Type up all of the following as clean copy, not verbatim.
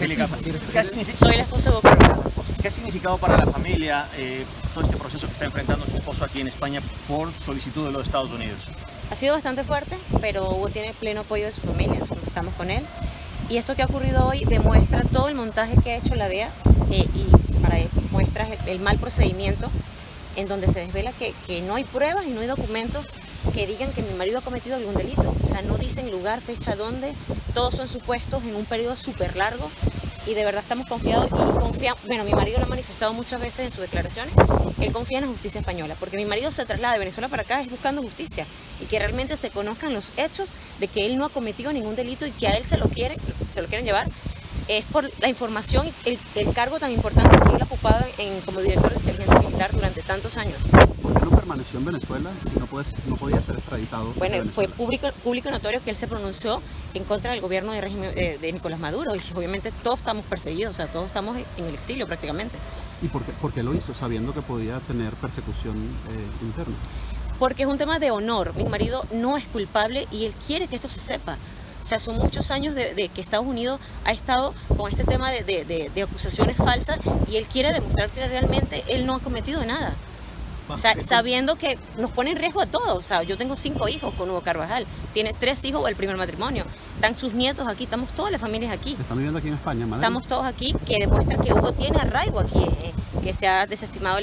Angélica, soy la esposa de Hugo Carvajal. ¿Qué ha significado para la familia todo este proceso que está enfrentando su esposo aquí en España por solicitud de los Estados Unidos? Ha sido bastante fuerte, pero Hugo tiene pleno apoyo de su familia, estamos con él. Y esto que ha ocurrido hoy demuestra todo el montaje que ha hecho la DEA y muestra el mal procedimiento en donde se desvela que no hay pruebas y no hay documentos que digan que mi marido ha cometido algún delito. O sea, no dicen lugar, fecha, dónde, todos son supuestos en un periodo súper largo y de verdad estamos confiados bueno, mi marido lo ha manifestado muchas veces en sus declaraciones, él confía en la justicia española, porque mi marido se traslada de Venezuela para acá es buscando justicia y que realmente se conozcan los hechos de que él no ha cometido ningún delito y que a él se lo quieren llevar. Es por la información y el cargo tan importante que él ha ocupado como director de inteligencia militar durante tantos años. ¿Por qué no permaneció en Venezuela si no podía ser extraditado? Bueno, fue público y notorio que él se pronunció en contra del gobierno de Nicolás Maduro y obviamente todos estamos perseguidos, o sea, todos estamos en el exilio prácticamente. ¿Y por qué lo hizo sabiendo que podía tener persecución interna? Porque es un tema de honor. Mi marido no es culpable y él quiere que esto se sepa. O sea, son muchos años de que Estados Unidos ha estado con este tema de acusaciones falsas y él quiere demostrar que realmente él no ha cometido nada. O sea, sabiendo que nos pone en riesgo a todos. O sea, yo tengo 5 hijos con Hugo Carvajal, tiene 3 hijos del primer matrimonio, están sus nietos aquí, estamos todas las familias aquí. ¿Están viviendo aquí en España, Madrid? Estamos todos aquí, que demuestra que Hugo tiene arraigo aquí, que se ha desestimado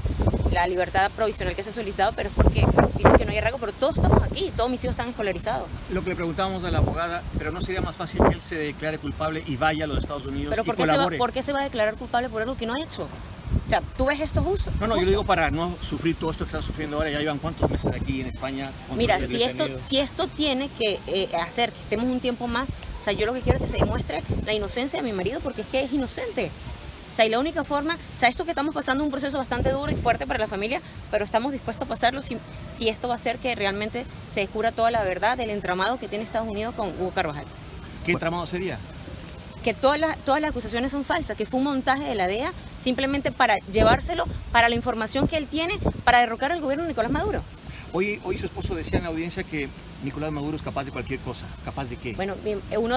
la libertad provisional que se ha solicitado, pero es porque dicen que no hay arraigo, pero todos estamos aquí, todos mis hijos están escolarizados. Lo que le preguntábamos a la abogada, pero ¿no sería más fácil que él se declare culpable y vaya a los Estados Unidos pero y colabore? ¿por qué se va a declarar culpable por algo que no ha hecho? O sea, ¿tú ves estos usos? No, yo digo para no sufrir todo esto que están sufriendo ahora. Ya llevan ¿cuántos meses aquí en España? Mira, si esto tiene que hacer que estemos un tiempo más, o sea, yo lo que quiero es que se demuestre la inocencia de mi marido, porque es que es inocente. O sea, y la única forma, o sea, esto que estamos pasando es un proceso bastante duro y fuerte para la familia, pero estamos dispuestos a pasarlo si esto va a hacer que realmente se descubra toda la verdad del entramado que tiene Estados Unidos con Hugo Carvajal. ¿Qué entramado sería? Que todas las acusaciones son falsas, que fue un montaje de la DEA simplemente para llevárselo, para la información que él tiene, para derrocar al gobierno de Nicolás Maduro. Hoy su esposo decía en la audiencia que Nicolás Maduro es capaz de cualquier cosa. ¿Capaz de qué? Bueno, uno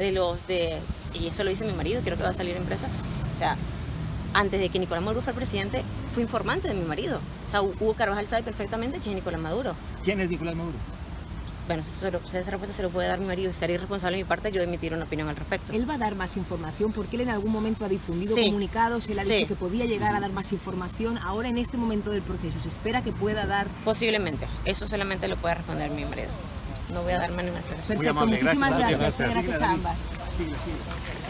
y eso lo dice mi marido, creo que va a salir en prensa, o sea, antes de que Nicolás Maduro fuera presidente, fue informante de mi marido. O sea, Hugo Carvajal sabe perfectamente quién es Nicolás Maduro. ¿Quién es Nicolás Maduro? Bueno, esa respuesta se lo puede dar mi marido y sería irresponsable de mi parte yo de emitir una opinión al respecto. ¿Él va a dar más información? Porque él en algún momento ha difundido comunicados, él ha dicho que podía llegar a dar más información. Ahora, en este momento del proceso, ¿se espera que pueda dar...? Posiblemente. Eso solamente lo puede responder mi marido. No voy a dar más ni más. Perfecto, muchísimas gracias a ambas. Sigue.